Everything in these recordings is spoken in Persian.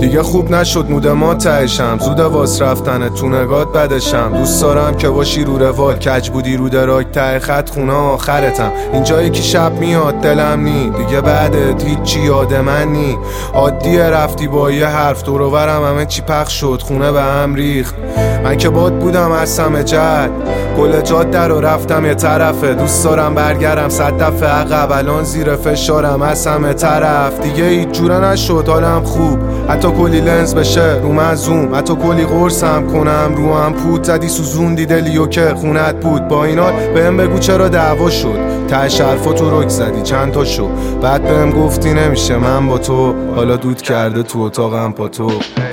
دیگه خوب نشد مود ما تهشم، زود واس رفتنه تو نگات بدشم. دوست دارم که باشی رو روال، کج بودی رو دراک ته خط خونه آخرتم. اینجا یکی شب میاد دلم نی، دیگه بعدت هیچی یاد من نی. عادیه رفتی با یه حرف دورورم همه چی پخش شد، خونه به هم ریخت. من که باد بودم از همه جد، کل جاده رو رفتم یه طرفه. دوست دارم برگردم 100 دفعه عقب، الان زیر فشارم از همه طرف. دیگه هیچ جوره نشد حالم خوب، حتی کلی لنز بشه رو من زوم، حتی کلی قرصم کنم رو هم پود. زدی سوزوندی دلیو که خونت بود، با این حال بهم بگو چرا دعوا شد. ته حرفا تو رک زدی چند تا شو، بعد بهم گفتی نمیشه من با تو، حالا دود کرده تو اتاقم پا تو.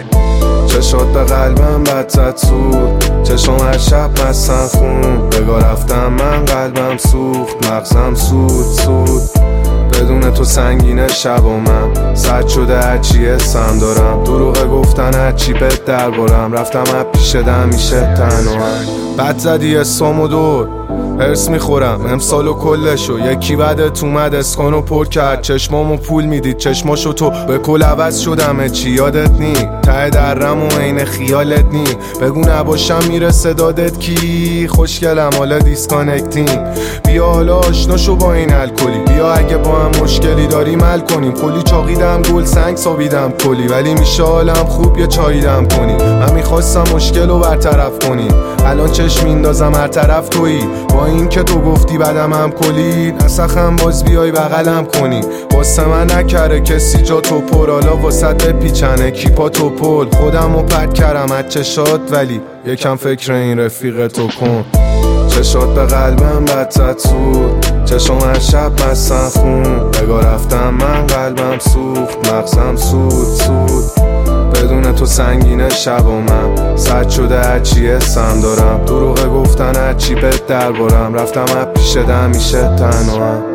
چشات به قلبم بد زد سود، چشم هر شب مستن خون. بگاه رفتم من قلبم سوخت، مغزم سود بدون تو سنگینه شب و من سد شده هرچی حسم دارم. دروغه گفتن هرچی بد دربارم، رفتم از پیش دم میشه تنها. بد زدی اسم و دور هرس میخورم امسالو کلشو. یکی بعدت اومد اسکانو پر کرد، چشمامو پول میدید چشماشو تو به کل عوض شدم. چی یادت نی ته درم و عین خیالت نی. بگو نباشم میرسه دادت کی خوشگلم حالا دیسکانکتیم. بیا حالا آشنا شو با این الکلی، بیا اگه با هم مشکلی داریم حل کنیم. کلی چاقیدم گل سنگ سابیدم کلی، ولی میشه حالم خوب یه چاییدم کنی. من میخواستم مشکلو برطرف کنیم، الان چشم میندازم هر طرف تویی. با این که تو گفتی بعدم هم کلی، نسخم باز بیای بغلم کنی. واسه من نکره کسی جا تو پر، حالا واسط پیچنه کیپا تو پل. خودم رو پرد کردم از چشات، ولی یکم فکر این رفیق تو کن. چشات به قلبم بد زد سود، چشم هر شب مستن خون. بگاه رفتم من قلبم سوخت، مغزم سود بدون تو سنگینه شب و من سد شده هرچی حسم دارم. دروغه گفتن هرچی بد دربارم، رفتم از پیش دم میشه تنها.